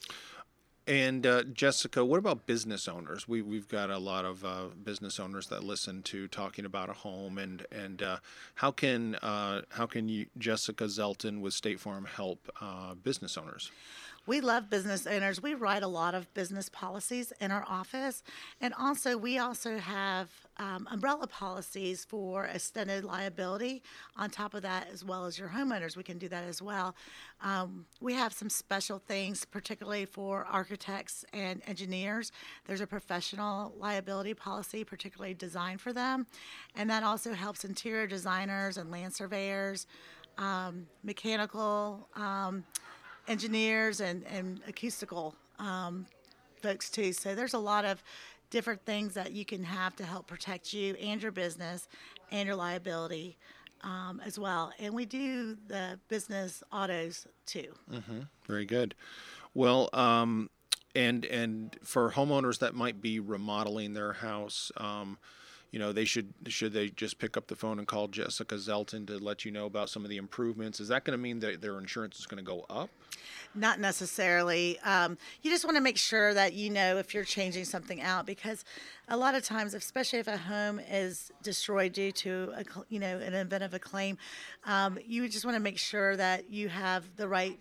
And uh, Jessica, what about business owners? We, we've got a lot of uh, business owners that listen to Talking About a Home, and and uh, how can uh, how can you, Jessica Zelton with State Farm, help uh, business owners? We love business owners. We write a lot of business policies in our office. And also, we also have um, umbrella policies for extended liability on top of that, as well as your homeowners. We can do that as well. Um, we have some special things, particularly for architects and engineers. There's a professional liability policy, particularly designed for them. And that also helps interior designers and land surveyors, um, mechanical um engineers and, and acoustical um, folks too. So there's a lot of different things that you can have to help protect you and your business and your liability um, as well. And we do the business autos too. Mm-hmm. Very good. Well, um, and and for homeowners that might be remodeling their house, um, you know, they should should they just pick up the phone and call Jessica Zelton to let you know about some of the improvements? Is that going to mean that their insurance is going to go up? Not necessarily. Um, you just want to make sure that you know if you're changing something out, because a lot of times, especially if a home is destroyed due to a, cl- you know, an event of a claim, um, you just want to make sure that you have the right,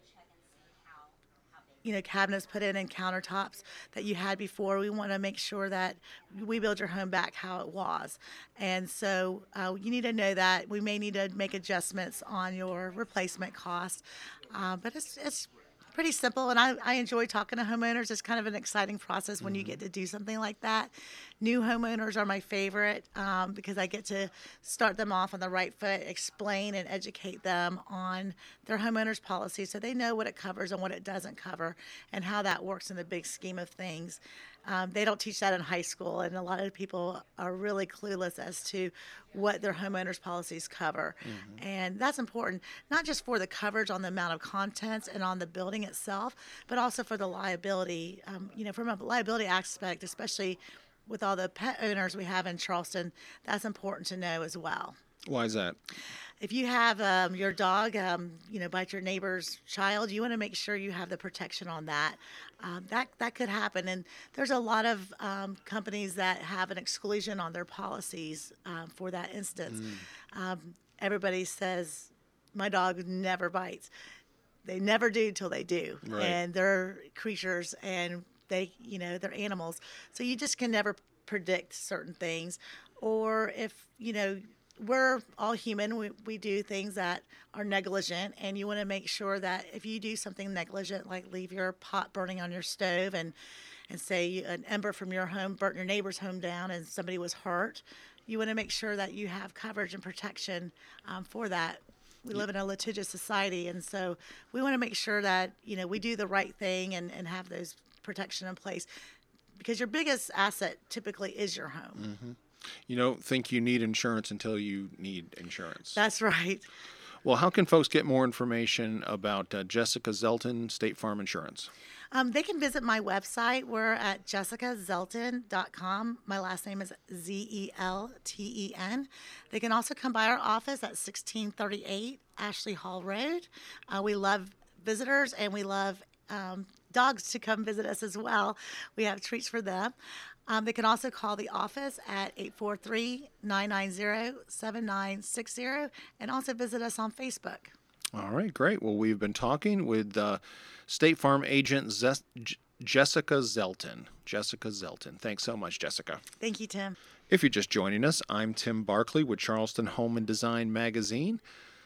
you know, cabinets put in and countertops that you had before. We want to make sure that we build your home back how it was. And so uh, you need to know that. We may need to make adjustments on your replacement cost. Uh, but it's it's pretty simple, and I, I enjoy talking to homeowners. It's kind of an exciting process when mm-hmm. you get to do something like that. New homeowners are my favorite um, because I get to start them off on the right foot, explain and educate them on their homeowners policy so they know what it covers and what it doesn't cover and how that works in the big scheme of things. Um, they don't teach that in high school, and a lot of people are really clueless as to what their homeowners policies cover. Mm-hmm. And that's important, not just for the coverage on the amount of contents and on the building itself, but also for the liability. Um, you know, from a liability aspect, especially with all the pet owners we have in Charleston, that's important to know as well. Why is that? If you have um, your dog, um, you know, bite your neighbor's child, you want to make sure you have the protection on that. Um, that that could happen, and there's a lot of um, companies that have an exclusion on their policies um, for that instance. Mm. Um, everybody says, "My dog never bites." They never do till they do, right. And they're creatures, and they, you know, they're animals. So you just can never predict certain things, or if you know. We're all human. We, we do things that are negligent, and you want to make sure that if you do something negligent, like leave your pot burning on your stove and, and say an ember from your home burnt your neighbor's home down and somebody was hurt, you want to make sure that you have coverage and protection um, for that. We live in a litigious society, and so we want to make sure that, you know, we do the right thing and, and have those protection in place, because your biggest asset typically is your home. Mm-hmm. You don't think you need insurance until you need insurance. That's right. Well, how can folks get more information about uh, Jessica Zelton, State Farm Insurance? Um, they can visit my website. We're at jessica zelton dot com. My last name is Z E L T E N. They can also come by our office at sixteen thirty-eight Ashley Hall Road. Uh, we love visitors, and we love um, dogs to come visit us as well. We have treats for them. Um, they can also call the office at eight four three, nine nine zero, seven nine six zero and also visit us on Facebook. All right, great. Well, we've been talking with uh, State Farm agent Zes- J- Jessica Zelton. Jessica Zelton. Thanks so much, Jessica. Thank you, Tim. If you're just joining us, I'm Tim Barkley with Charleston Home and Design Magazine.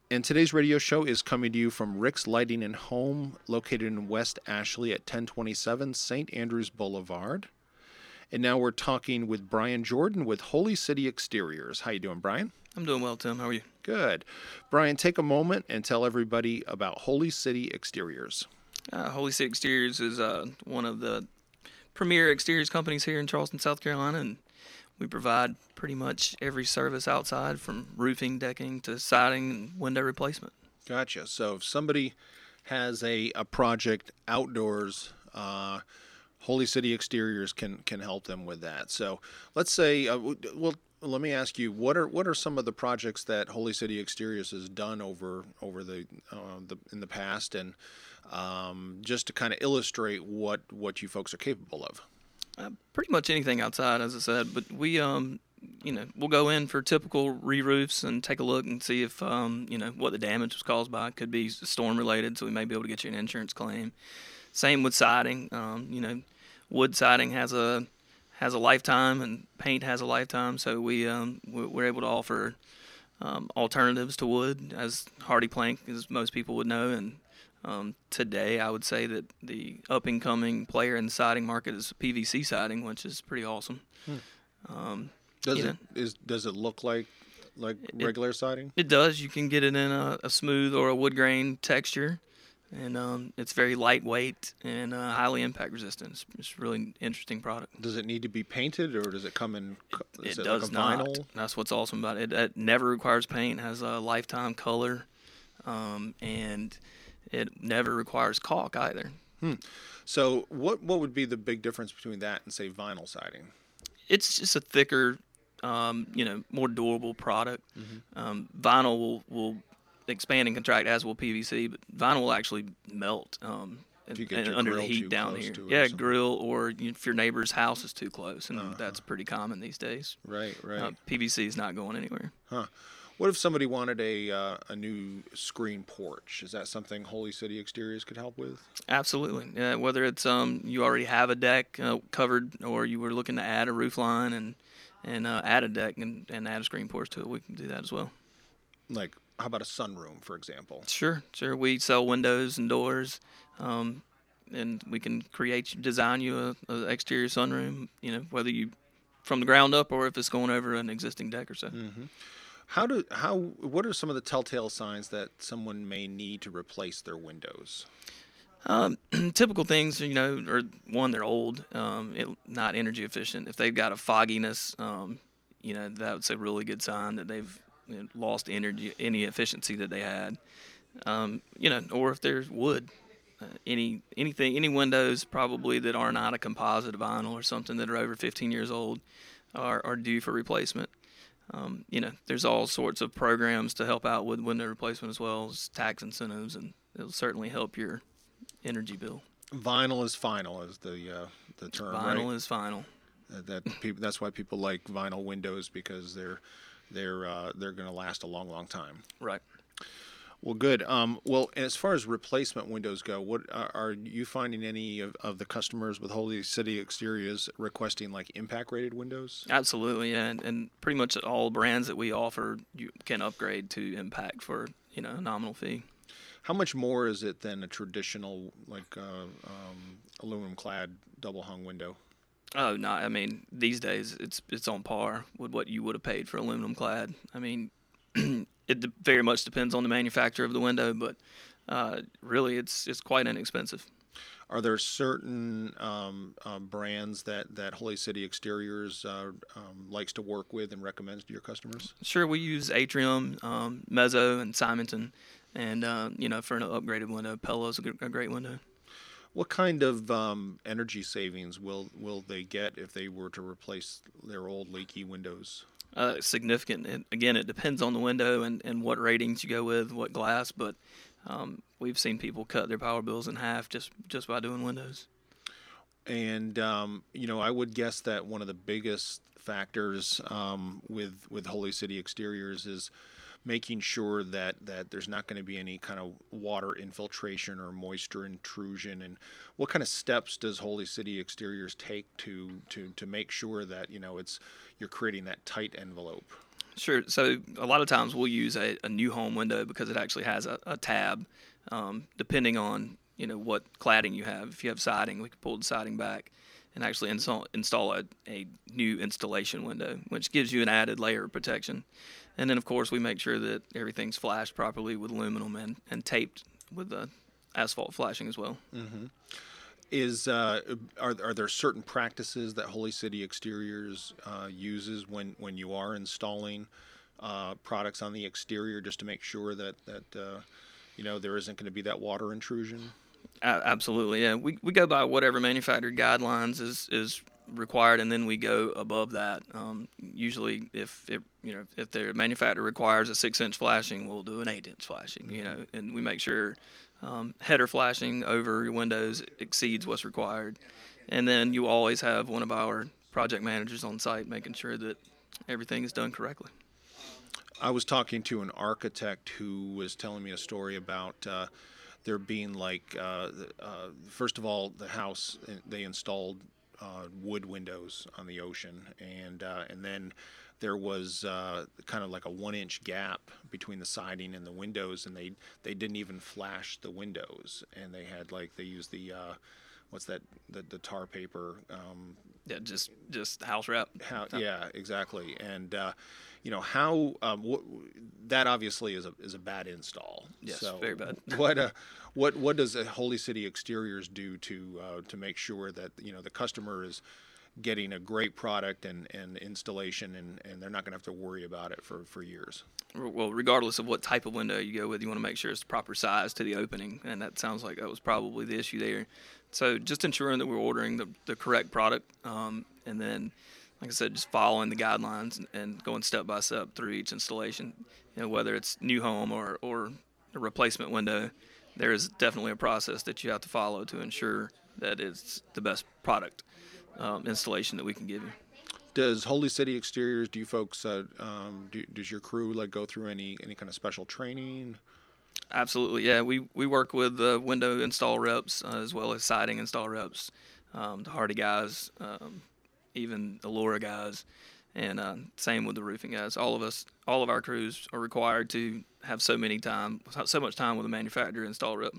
And today's radio show is coming to you from Rick's Lighting and Home, located in West Ashley at ten twenty-seven Saint Andrews Boulevard. And now we're talking with Brian Jordan with Holy City Exteriors. How you doing, Brian? I'm doing well, Tim. How are you? Good. Brian, take a moment and tell everybody about Holy City Exteriors. Uh, Holy City Exteriors is uh, one of the premier exteriors companies here in Charleston, South Carolina, and we provide pretty much every service outside, from roofing, decking, to siding and window replacement. Gotcha. So if somebody has a, a project outdoors, uh, Holy City Exteriors can can help them with that. So let's say, uh, well, let me ask you, what are what are some of the projects that Holy City Exteriors has done over over the uh, the in the past, and um, just to kind of illustrate what what you folks are capable of. Uh, pretty much anything outside, as I said, but we, um, you know, we'll go in for typical re-roofs and take a look and see if, um, you know, what the damage was caused by. It could be storm related, so we may be able to get you an insurance claim. Same with siding. Um, you know, wood siding has a has a lifetime, and paint has a lifetime, so we um, we're able to offer um, alternatives to wood, as hardy plank, as most people would know. And um, today, I would say that the up and coming player in the siding market is P V C siding, which is pretty awesome. Hmm. Um, Does you it know, is does it look like like It- regular siding? It does. You can get it in a, a smooth or a wood grain texture, and um, it's very lightweight and uh, highly impact resistant. It's, it's a really interesting product. Does it need to be painted, or does it come in? co- Is It it does like a not. vinyl? That's what's awesome about it. It, it never requires paint. It has a lifetime color, um, and it never requires caulk either. So what what would be the big difference between that and say vinyl siding? It's just a thicker, um, you know, more durable product. Mm-hmm. Um, vinyl will, will expand and contract, as will P V C, but vinyl will actually melt um, If you and- get and your under the grill heat too down close here. to it or Yeah, something. grill, or you, if your neighbor's house is too close, and Uh-huh. that's pretty common these days. Right, right. Uh, P V C is not going anywhere. Huh. What if somebody wanted a uh, a new screen porch? Is that something Holy City Exteriors could help with? Absolutely. Yeah, whether it's um you already have a deck uh, covered, or you were looking to add a roof line and and uh, add a deck and, and add a screen porch to it, we can do that as well. Like, how about a sunroom, for example? Sure, sure. We sell windows and doors, um, and we can create, design you a, a exterior sunroom. You know, whether you from the ground up or if it's going over an existing deck or so. How do how what are some of the telltale signs that someone may need to replace their windows? Um, typical things, you know, are one, they're old, um, it, not energy efficient. If they've got a fogginess, um, you know, that's a really good sign that they've you know, lost energy, any efficiency that they had. Um, you know, or if there's wood, uh, any anything, any windows probably that are not a composite vinyl or something that are over fifteen years old are, are due for replacement. Um, you know, there's all sorts of programs to help out with window replacement, as well as tax incentives, and it'll certainly help your energy bill. Vinyl is final, is the uh, the term, Vinyl right? is final. Uh, that people, that's why people like vinyl windows, because they're they're uh, they're going to last a long, long time. Right. Well, good. Um, well, as far as replacement windows go, what are, are you finding any of, of the customers with Holy City Exteriors requesting like impact rated windows? Absolutely, yeah. And, and pretty much all brands that we offer, you can upgrade to Impact for, you know, a nominal fee. How much more is it than a traditional like uh, um, aluminum clad double hung window? Oh, no, I mean, these days it's it's on par with what you would have paid for aluminum clad. I mean, it de- very much depends on the manufacturer of the window, but uh, really it's it's quite inexpensive. Are there certain um, um, brands that, that Holy City Exteriors uh, um, likes to work with and recommends to your customers? Sure, we use Atrium, um, Mezzo, and Simonton, and uh, you know, for an upgraded window, Pella's a, g- a great window. What kind of um, energy savings will, will they get if they were to replace their old leaky windows? Uh, significant. It, again, it depends on the window and, and what ratings you go with, what glass, but um, we've seen people cut their power bills in half just, just by doing windows. And, um, you know, I would guess that one of the biggest factors um, with, with Holy City Exteriors is making sure that, that there's not going to be any kind of water infiltration or moisture intrusion. And what kind of steps does Holy City Exteriors take to, to, to make sure that, you know, it's you're creating that tight envelope? Sure. So a lot of times we'll use a, a new home window because it actually has a, a tab, um, depending on, you know, what cladding you have. If you have siding, we can pull the siding back and actually install, install a, a new installation window, which gives you an added layer of protection. And then, of course, we make sure that everything's flashed properly with aluminum and, and taped with the asphalt flashing as well. Mm-hmm. Is uh, are are there certain practices that Holy City Exteriors uh, uses when, when you are installing uh, products on the exterior, just to make sure that that uh, you know there isn't going to be that water intrusion? Uh, absolutely, yeah. We we go by whatever manufacturer guidelines is is required, and then we go above that. Um, usually, if it, you know if the manufacturer requires a six inch flashing, we'll do an eight inch flashing. You know, and we make sure. Um, header flashing over your windows exceeds what's required. And then you always have one of our project managers on site making sure that everything is done correctly. I was talking to an architect who was telling me a story about uh, there being like, uh, uh, first of all, the house, they installed uh, wood windows on the ocean, and uh, and then there was uh, kind of like a one-inch gap between the siding and the windows, and they they didn't even flash the windows, and they had like they used the uh, what's that the, the tar paper. Um, yeah, just just house wrap. How, yeah, exactly, and uh, you know how um, wh- that obviously is a is a bad install. Yes, so very bad. what uh, what what does a Holy City Exteriors do to uh, to make sure that you know the customer is getting a great product and, and installation, and, and they're not going to have to worry about it for, for years? Well, regardless of what type of window you go with, you want to make sure it's the proper size to the opening, and that sounds like that was probably the issue there. So just ensuring that we're ordering the, the correct product, um, and then, like I said, just following the guidelines and, and going step by step through each installation. You know, whether it's new home or, or a replacement window, there is definitely a process that you have to follow to ensure that it's the best product um, installation that we can give you. Does Holy City Exteriors, do you folks, uh, um, do, does your crew like go through any, any kind of special training? Absolutely, yeah. We we work with uh, window install reps uh, as well as siding install reps, um, the Hardy guys, um, even Allura guys, and uh, same with the roofing guys. All of us, all of our crews are required to have so many time, so much time with a manufacturer install rep.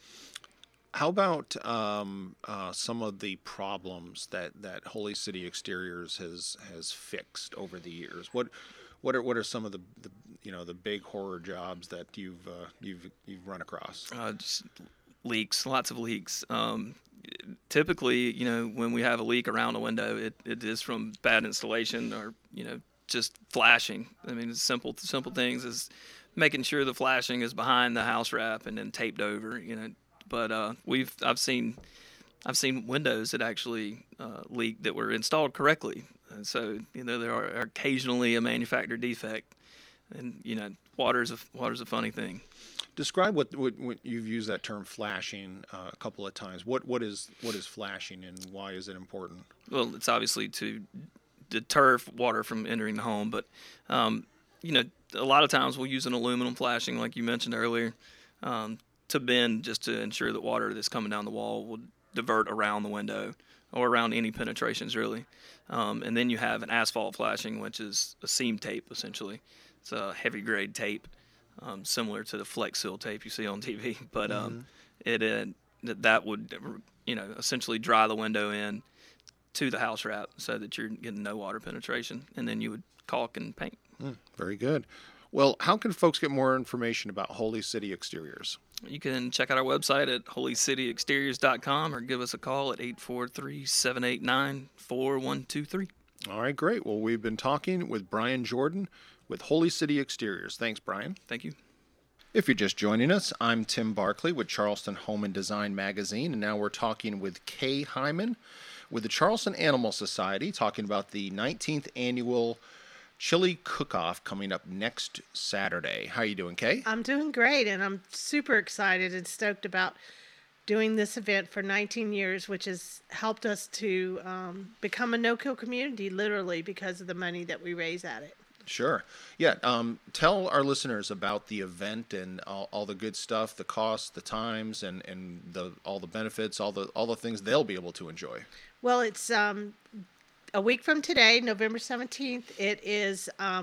How about um, uh, some of the problems that, that Holy City Exteriors has has fixed over the years? What what are what are some of the, the you know the big horror jobs that you've uh, you've you've run across? Uh, just leaks, lots of leaks. Um, typically, you know, when we have a leak around a window, it, it is from bad installation or you know just flashing. I mean, it's simple simple things is making sure the flashing is behind the house wrap and then taped over. You know. But uh, we've I've seen I've seen windows that actually uh, leak that were installed correctly, and so you know there are occasionally a manufacturer defect, and you know water's a water's a funny thing. Describe what, what, what you've used that term flashing uh, a couple of times. What what is what is flashing and why is it important? Well, it's obviously to deter water from entering the home, but um, you know a lot of times we'll use an aluminum flashing, like you mentioned earlier. Um, to bend just to ensure that water that's coming down the wall will divert around the window or around any penetrations really. Um, and then you have an asphalt flashing, which is a seam tape essentially. It's a heavy grade tape, um, similar to the Flex Seal tape you see on T V. But um, mm-hmm. it uh, that would you know essentially dry the window in to the house wrap so that you're getting no water penetration, and then you would caulk and paint. Mm, very good. Well, how can folks get more information about Holy City Exteriors? You can check out our website at holy city exteriors dot com or give us a call at eight four three, seven eight nine, four one two three. All right, great. Well, we've been talking with Brian Jordan with Holy City Exteriors. Thanks, Brian. Thank you. If you're just joining us, I'm Tim Barkley with Charleston Home and Design Magazine, and now we're talking with Kay Hyman with the Charleston Animal Society, talking about the nineteenth annual Chili Cook-Off coming up next Saturday. How are you doing, Kay? I'm doing great, and I'm super excited and stoked about doing this event for nineteen years, which has helped us to um, become a no-kill community, literally, because of the money that we raise at it. Sure. Yeah. Um, tell our listeners about the event and all, all the good stuff, the costs, the times, and, and the all the benefits, all the all the things they'll be able to enjoy. Well, it's um, a week from today, November seventeenth. It is um,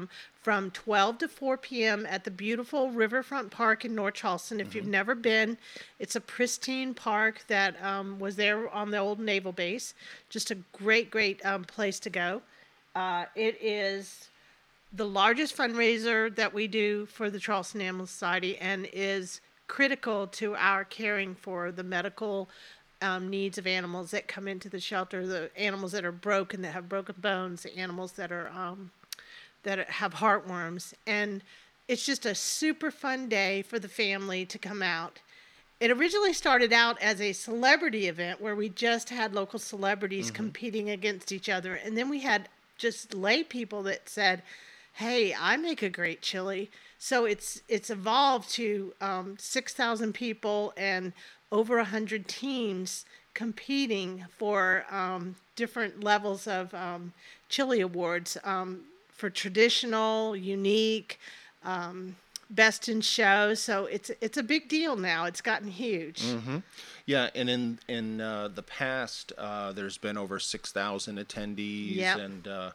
from twelve to four p.m. at the beautiful Riverfront Park in North Charleston. If mm-hmm. you've never been, it's a pristine park that um, was there on the old naval base. Just a great, great um, place to go. Uh, it is the largest fundraiser that we do for the Charleston Animal Society and is critical to our caring for the medical um, needs of animals that come into the shelter, the animals that are broken, that have broken bones, the animals that are um, that have heartworms. And it's just a super fun day for the family to come out. It originally started out as a celebrity event where we just had local celebrities mm-hmm. competing against each other. And then we had just lay people that said, hey, I make a great chili. So it's it's evolved to um, six thousand people and over one hundred teams competing for um, different levels of um, chili awards um, for traditional, unique, um, best in show. So it's it's a big deal now. It's gotten huge. Mm-hmm. Yeah, and in in uh, the past, uh, there's been over six thousand attendees, yep. and uh,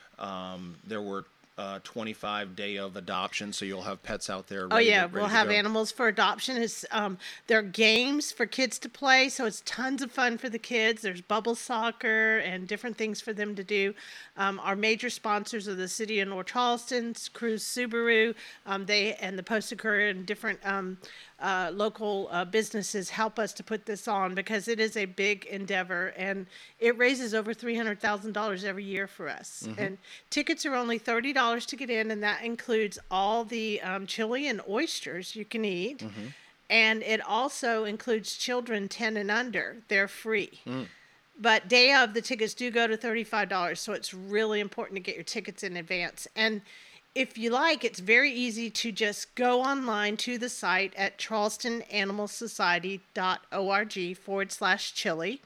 um, there were uh, twenty-five day of adoption. So you'll have pets out there. Oh ready yeah, to, ready we'll to have go. animals for adoption. It's um, there are games for kids to play, so it's tons of fun for the kids. There's bubble soccer and different things for them to do. Um, our major sponsors are the City of North Charleston, Cruise Subaru, um, they and the Postal Courier and different um, uh, local uh, businesses help us to put this on because it is a big endeavor and it raises over three hundred thousand dollars every year for us. Mm-hmm. And tickets are only thirty dollars to get in, and that includes all the um, chili and oysters you can eat. Mm-hmm. And it also includes children ten and under. They're free. Mm. But day of, the tickets do go to thirty-five dollars, so it's really important to get your tickets in advance. And if you like, it's very easy to just go online to the site at charleston animal society dot org forward slash chili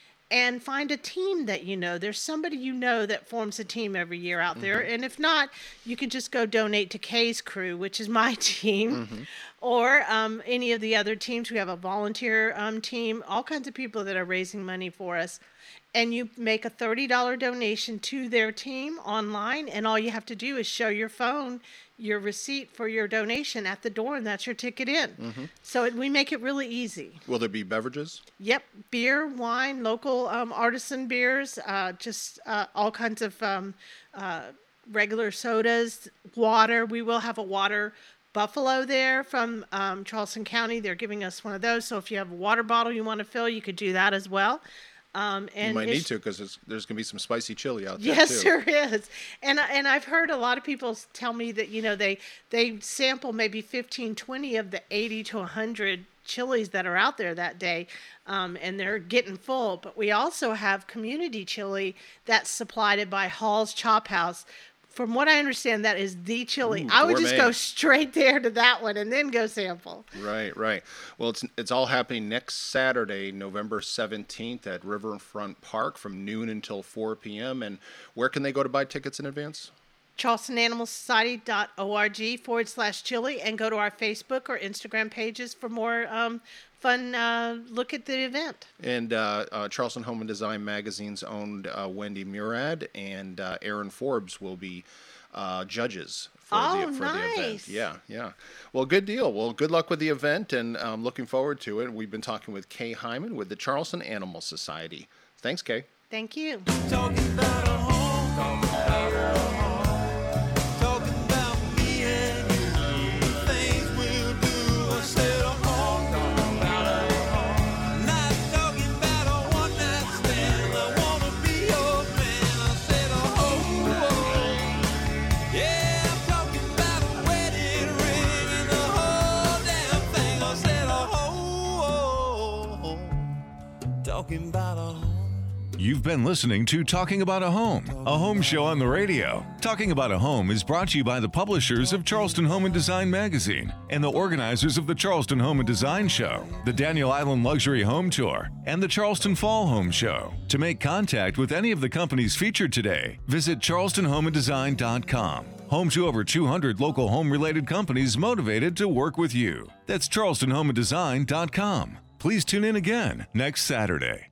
and find a team that you know. There's somebody you know that forms a team every year out mm-hmm. there. And if not, you can just go donate to Kay's crew, which is my team, mm-hmm. or um, any of the other teams. We have a volunteer um, team, all kinds of people that are raising money for us. And you make a thirty dollars donation to their team online, and all you have to do is show your phone your receipt for your donation at the door, and that's your ticket in. Mm-hmm. So it, we make it really easy. Will there be beverages? Yep. Beer, wine, local um, artisan beers, uh, just uh, all kinds of um, uh, regular sodas, water. We will have a water buffalo there from um, Charleston County. They're giving us one of those. So if you have a water bottle you want to fill, you could do that as well. Um, and you might need to because there's going to be some spicy chili out there. Yes, too. there is. And and I've heard a lot of people tell me that, you know, they they sample maybe fifteen, twenty of the eighty to one hundred chilies that are out there that day, um, and they're getting full. But we also have community chili that's supplied by Hall's Chop House. From what I understand, that is the chili. Ooh, I would just gourmet. go straight there to that one and then go sample. Right, right. Well, it's it's all happening next Saturday, November seventeenth at Riverfront Park from noon until four p.m. And where can they go to buy tickets in advance? charleston animal society dot org forward slash chili and go to our Facebook or Instagram pages for more um, fun uh, look at the event. And uh, uh, Charleston Home and Design Magazine's owned uh, Wendy Murad and uh, Aaron Forbes will be uh, judges for, oh, the, for nice. the event. Yeah, yeah. Well, good deal. Well, good luck with the event, and I'm looking forward to it. We've been talking with Kay Hyman with the Charleston Animal Society. Thanks, Kay. Thank you. Talking about a home, talking about a home, talking about me and you, the things we'll do. I said a home, talking about a home, not talking about a one night stand. I wanna be your man. I said a home, yeah, I'm talking about a wedding ring and the whole damn thing. I said a home, talking about a home. You've been listening to Talking About a Home, a home show on the radio. Talking About a Home is brought to you by the publishers of Charleston Home and Design Magazine and the organizers of the Charleston Home and Design Show, the Daniel Island Luxury Home Tour, and the Charleston Fall Home Show. To make contact with any of the companies featured today, visit charleston home and design dot com. Home to over two hundred local home-related companies motivated to work with you. That's charleston home and design dot com. Please tune in again next Saturday.